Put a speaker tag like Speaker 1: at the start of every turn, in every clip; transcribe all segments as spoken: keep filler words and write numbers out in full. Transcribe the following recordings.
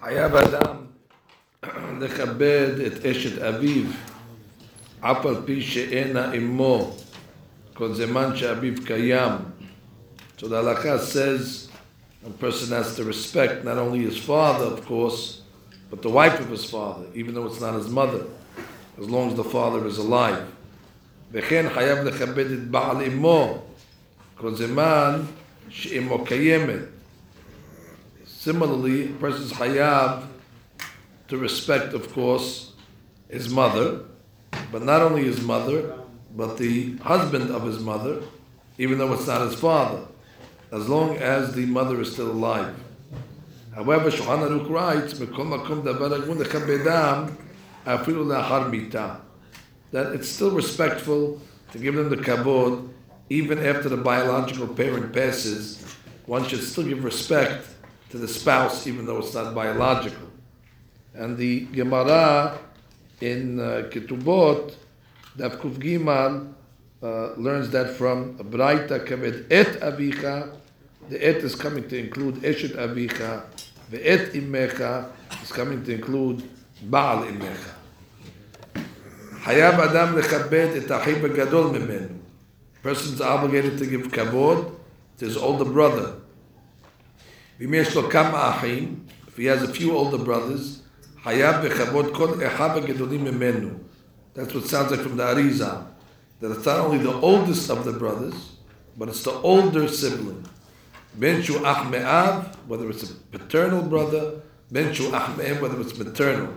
Speaker 1: חייב אדם לכבד את אשת אביו, אף על פי שאינה אמו, כל זמן שאביו קיים. So the halakha says a person has to respect not only his father, of course, but the wife of his father, even though it's not his mother, as long as the father is alive. וכן חייב לכבד את בעל אמו, כל זמן שאמו קיימת. Similarly, a person's chayav to respect, of course, his mother, but not only his mother, but the husband of his mother, even though it's not his father, as long as the mother is still alive. However, Shulchan Aruch writes, "Mikol makom davar hagun lechabedam afilu le'achar mita," that it's still respectful to give them the kavod, even after the biological parent passes. One should still give respect to the spouse, even though it's not biological. And the Gemara in uh, Ketubot, Daf Kuf Gimal, uh, learns that from Braita Kaved Et Avicha. The Et is coming to include Eshet Avicha. The Et Imecha is coming to include Baal Imecha. Hayav Adam lechabed et achiv hagadol mimenu. Person's obligated to give kavod to his older brother. If he has a few older brothers, hayav bechavod kol echav hagedolim mimenu. That's what sounds like from the Arizal, that it's not only the oldest of the brothers, but it's the older sibling. Ben shu ach me'av, whether it's a paternal brother, ben shu ach me'av, whether it's maternal.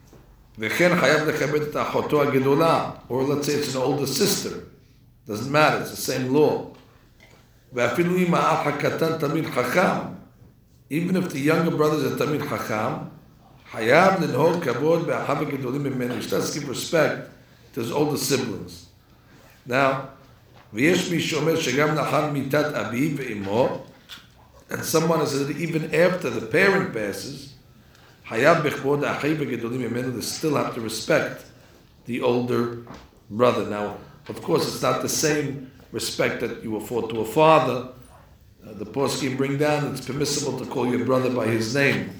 Speaker 1: V'chen chayav lechabed et achoto hagedola, or let's say it's an older sister. Doesn't matter, it's the same law. V'afilu im ha'ach hakatan tamid chacham. Even if the younger brother is a tamid chacham, hayav lenhog kavod be'achav hagedolim mimenu. He starts to give respect to his older siblings. Now, v'yesh mi shomer shegam nachar mitat aviv ve'imo, and someone has said that even after the parent passes, hayav bechvod achiv hagedolim mimenu, they still have to respect the older brother. Now, of course, it's not the same respect that you afford to a father. Uh, the poskim bring down it's permissible to call your brother by his name.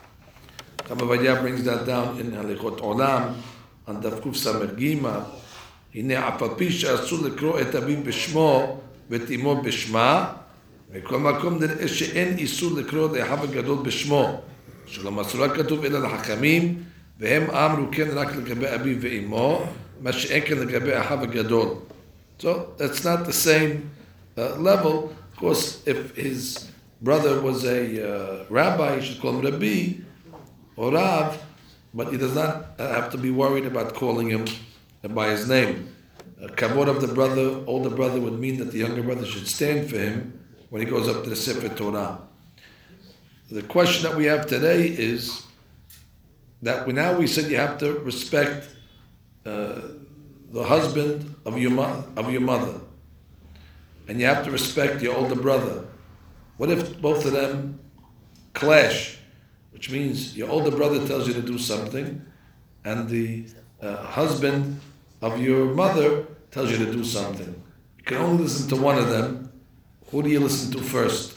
Speaker 1: Kamavadya brings that down in Halichot Olam on Daf Kuf Samer Gima. Hine afapi she'asu lekro et aviv b'shmo v'et imo b'shma v'kol makom nir'eh she'en isu lekro le'achav hagadol b'shmo שלא מסרו כתוב אלא לחכמים והם אמרו כן רק לגבי אביו ואמו מה שאין כן לגבי אחיו הגדול. So that's not the same uh, level. Of course, if his brother was a uh, rabbi, he should call him Rabbi or Rav, but he does not have to be worried about calling him by his name. Uh, Kavod of the brother, older brother, would mean that the younger brother should stand for him when he goes up to the Sefer Torah. The question that we have today is that we now we said you have to respect uh, the husband of your mo- of your mother, and you have to respect your older brother. What if both of them clash? Which means your older brother tells you to do something, and the uh, husband of your mother tells you to do something. You can only listen to one of them. Who do you listen to first?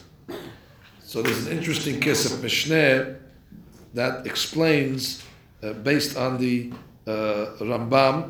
Speaker 1: So there's an interesting case of Mishneh that explains, uh, based on the uh, Rambam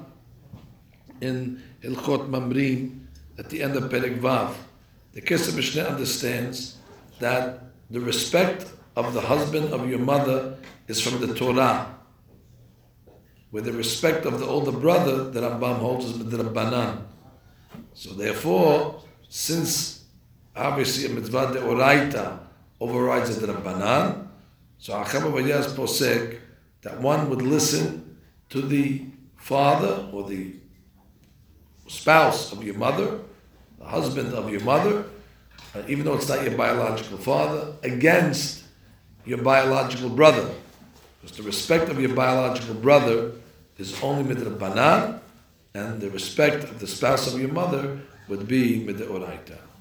Speaker 1: in Hilchot Mamrim at the end of Perek Vav. The case of Mishneh understands that the respect of the husband of your mother is from the Torah, where the respect of the older brother, the Rambam holds, is Midrabanan. So therefore, since obviously a mitzvah deoraita overrides the Rabbanan, so Acham Avadiyas posek that one would listen to the father or the spouse of your mother, the husband of your mother, uh, even though it's not your biological father, against your biological brother. Because the respect of your biological brother is only midrabanan, and the respect of the spouse of your mother would be midoraita.